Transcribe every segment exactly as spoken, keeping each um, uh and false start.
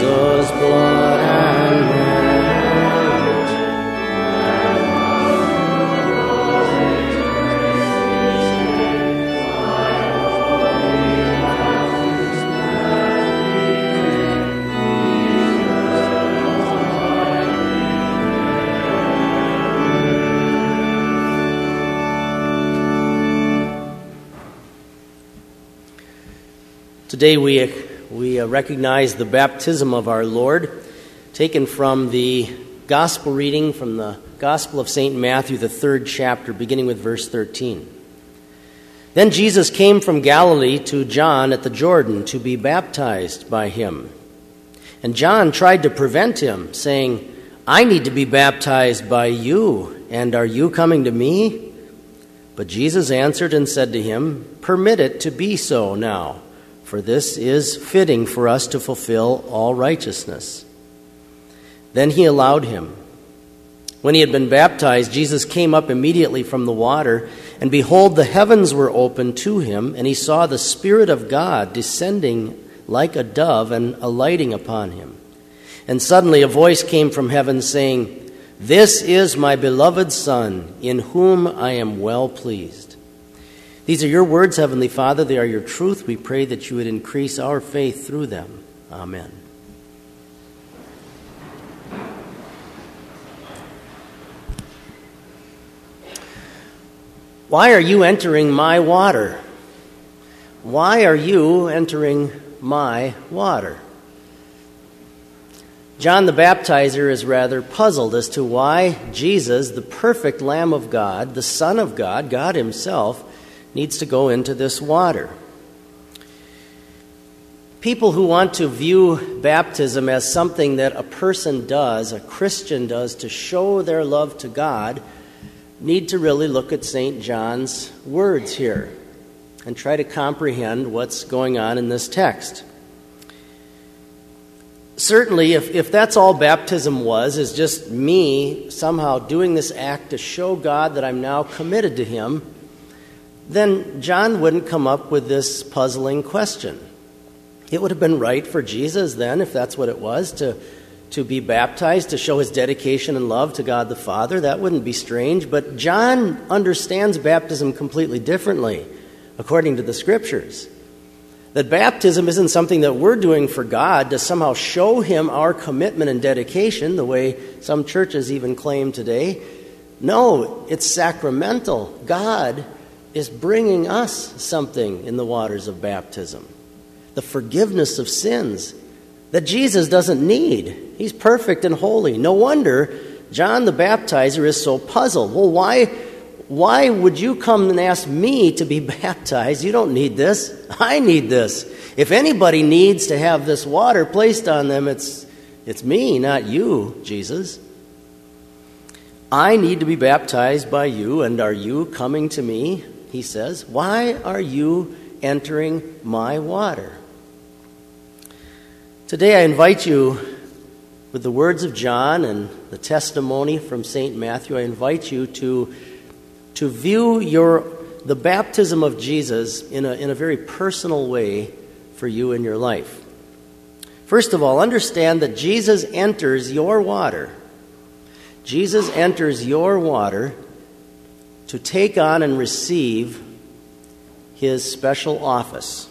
Jesus' blood and merit. Today we, we recognize the baptism of our Lord, taken from the gospel reading from the Gospel of Saint Matthew, the third chapter, beginning with verse thirteen. Then Jesus came from Galilee to John at the Jordan to be baptized by him. And John tried to prevent him, saying, "I need to be baptized by you, and are you coming to me?" But Jesus answered and said to him, "Permit it to be so now, for this is fitting for us to fulfill all righteousness." Then he allowed him. When he had been baptized, Jesus came up immediately from the water, and behold, the heavens were opened to him, and he saw the Spirit of God descending like a dove and alighting upon him. And suddenly a voice came from heaven saying, "This is my beloved Son, in whom I am well pleased." These are your words, Heavenly Father. They are your truth. We pray that you would increase our faith through them. Amen. Why are you entering my water? Why are you entering my water? John the Baptizer is rather puzzled as to why Jesus, the perfect Lamb of God, the Son of God, God himself, needs to go into this water. People who want to view baptism as something that a person does, a Christian does, to show their love to God, need to really look at Saint John's words here and try to comprehend what's going on in this text. Certainly, if, if that's all baptism was, is just me somehow doing this act to show God that I'm now committed to him, then John wouldn't come up with this puzzling question. It would have been right for Jesus then, if that's what it was, to, to be baptized, to show his dedication and love to God the Father. That wouldn't be strange. But John understands baptism completely differently, according to the Scriptures. That baptism isn't something that we're doing for God to somehow show him our commitment and dedication, the way some churches even claim today. No, it's sacramental. God is bringing us something in the waters of baptism. The forgiveness of sins that Jesus doesn't need. He's perfect and holy. No wonder John the Baptizer is so puzzled. Well, why, why would you come and ask me to be baptized? You don't need this. I need this. If anybody needs to have this water placed on them, it's, it's me, not you, Jesus. I need to be baptized by you, and are you coming to me? He says, why are you entering my water? Today I invite you, with the words of John and the testimony from Saint Matthew, I invite you to, to view your, the baptism of Jesus in a, in a very personal way for you in your life. First of all, understand that Jesus enters your water. Jesus enters your water to take on and receive his special office.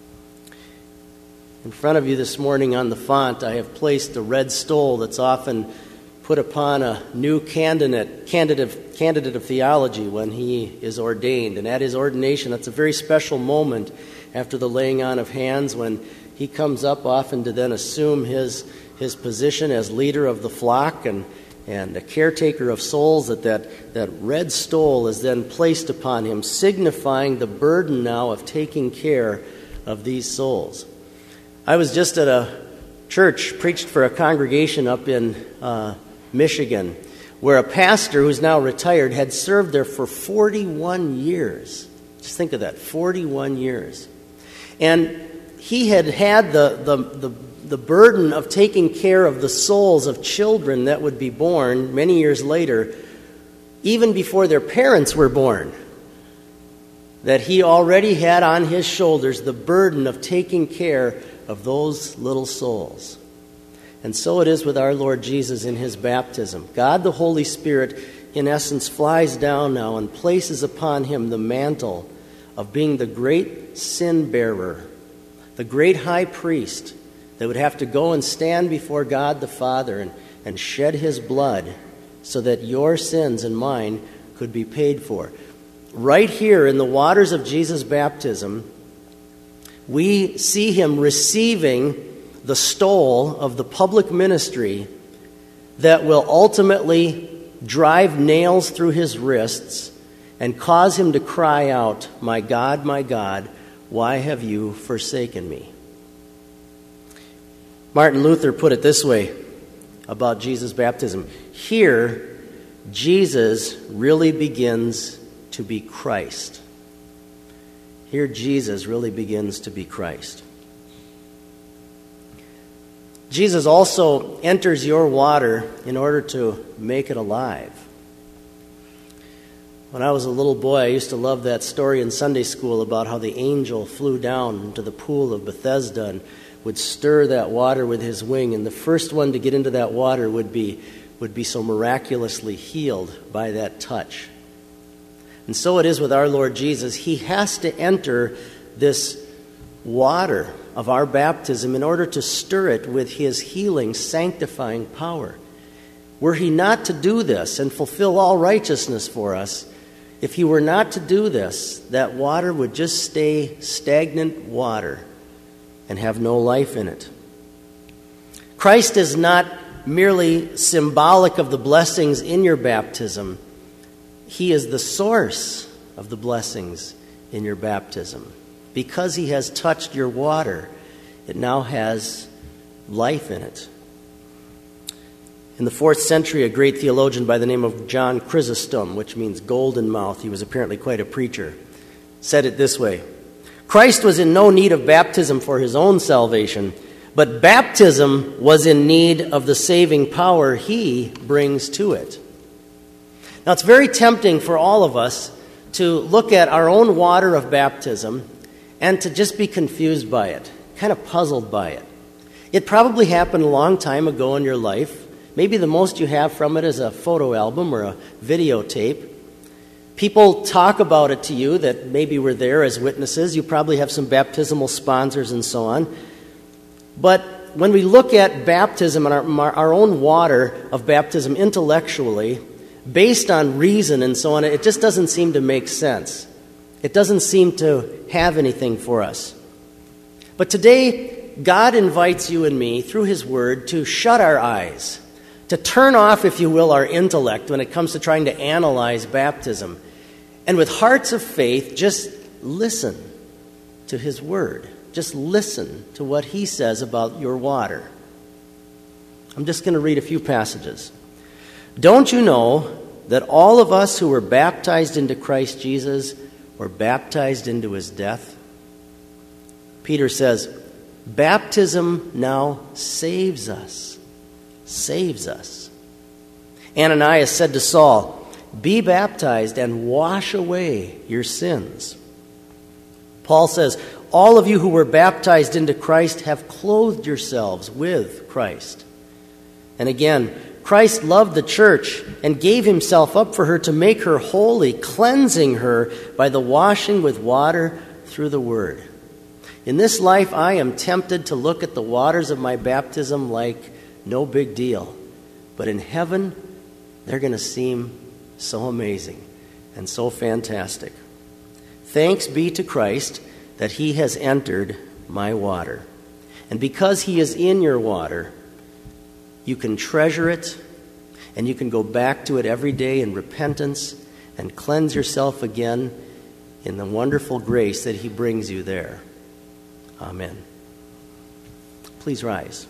In front of you this morning on the font, I have placed a red stole that's often put upon a new candidate, candidate, candidate of theology when he is ordained. And at his ordination, that's a very special moment after the laying on of hands when he comes up often to then assume his, his position as leader of the flock and And a caretaker of souls, that, that that red stole is then placed upon him, signifying the burden now of taking care of these souls. I was just at a church, preached for a congregation up in uh, Michigan, where a pastor who's now retired had served there for forty-one years. Just think of that, forty-one years. And he had had the the the the burden of taking care of the souls of children that would be born many years later, even before their parents were born, that he already had on his shoulders the burden of taking care of those little souls. And so it is with our Lord Jesus in his baptism. God the Holy Spirit, in essence, flies down now and places upon him the mantle of being the great sin bearer, the great high priest that would have to go and stand before God the Father and, and shed his blood so that your sins and mine could be paid for. Right here in the waters of Jesus' baptism, we see him receiving the stole of the public ministry that will ultimately drive nails through his wrists and cause him to cry out, "My God, my God, why have you forsaken me?" Martin Luther put it this way about Jesus' baptism. Here, Jesus really begins to be Christ. Here, Jesus really begins to be Christ. Jesus also enters your water in order to make it alive. When I was a little boy, I used to love that story in Sunday school about how the angel flew down into the pool of Bethesda and would stir that water with his wing, and the first one to get into that water would be, would be so miraculously healed by that touch. And so it is with our Lord Jesus. He has to enter this water of our baptism in order to stir it with his healing, sanctifying power. Were he not to do this and fulfill all righteousness for us, if he were not to do this, that water would just stay stagnant water and have no life in it. Christ is not merely symbolic of the blessings in your baptism. He is the source of the blessings in your baptism. Because he has touched your water, it now has life in it. In the fourth century, a great theologian by the name of John Chrysostom, which means golden mouth, he was apparently quite a preacher, said it this way: Christ was in no need of baptism for his own salvation, but baptism was in need of the saving power he brings to it. Now, it's very tempting for all of us to look at our own water of baptism and to just be confused by it, kind of puzzled by it. It probably happened a long time ago in your life. Maybe the most you have from it is a photo album or a videotape. People talk about it to you that maybe were there as witnesses. You probably have some baptismal sponsors and so on. But when we look at baptism and our, our own water of baptism intellectually, based on reason and so on, it just doesn't seem to make sense. It doesn't seem to have anything for us. But today, God invites you and me, through his word, to shut our eyes, to turn off, if you will, our intellect when it comes to trying to analyze baptism. And with hearts of faith, just listen to his word. Just listen to what he says about your water. I'm just going to read a few passages. Don't you know that all of us who were baptized into Christ Jesus were baptized into his death? Peter says, baptism now saves us. Saves us. Ananias said to Saul, be baptized and wash away your sins. Paul says, all of you who were baptized into Christ have clothed yourselves with Christ. And again, Christ loved the church and gave himself up for her to make her holy, cleansing her by the washing with water through the word. In this life, I am tempted to look at the waters of my baptism like no big deal. But in heaven, they're going to seem so amazing and so fantastic. Thanks be to Christ that he has entered my water. And because he is in your water, you can treasure it, and you can go back to it every day in repentance and cleanse yourself again in the wonderful grace that he brings you there. Amen. Please rise.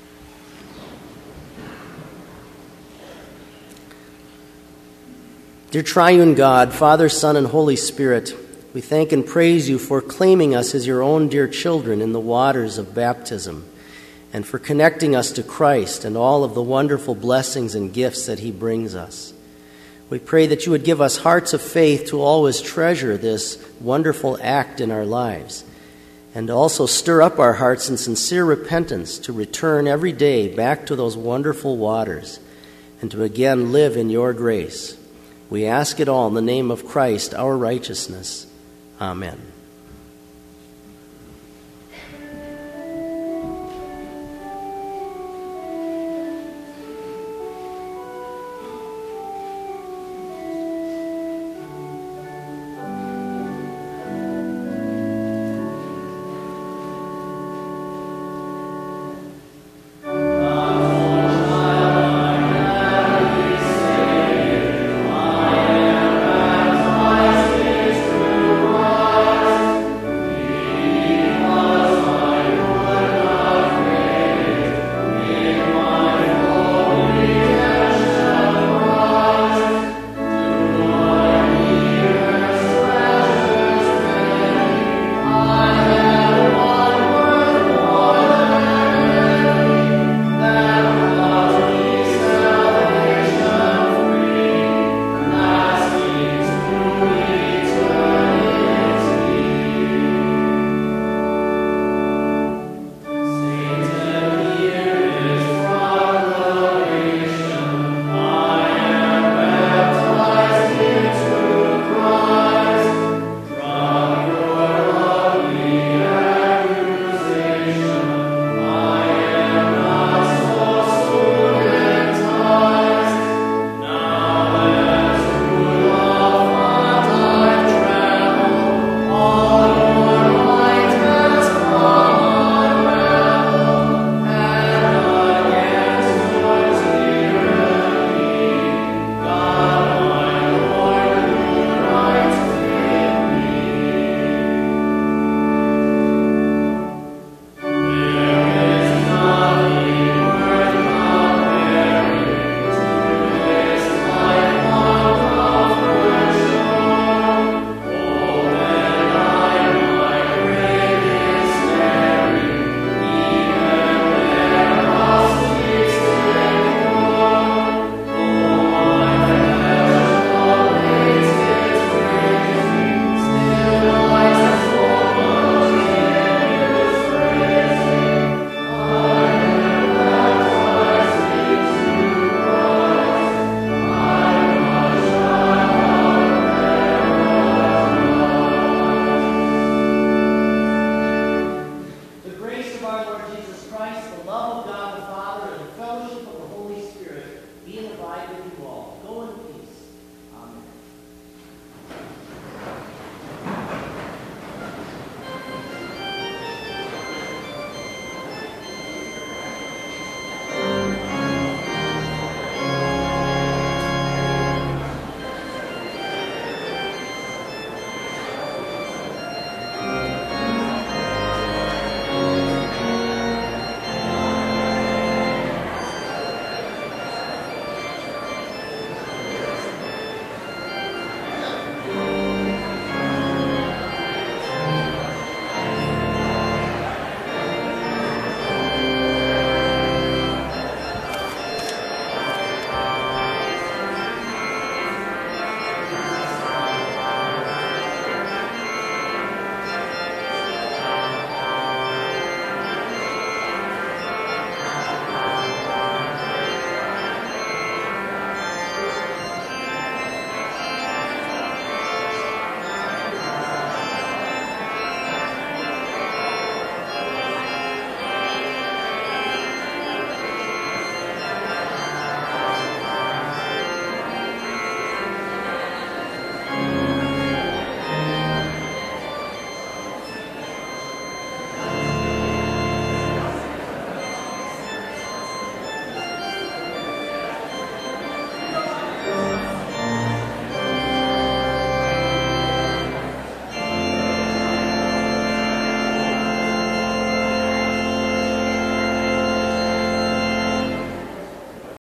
Dear triune God, Father, Son, and Holy Spirit, we thank and praise you for claiming us as your own dear children in the waters of baptism, and for connecting us to Christ and all of the wonderful blessings and gifts that he brings us. We pray that you would give us hearts of faith to always treasure this wonderful act in our lives, and also stir up our hearts in sincere repentance to return every day back to those wonderful waters and to again live in your grace. We ask it all in the name of Christ, our righteousness. Amen.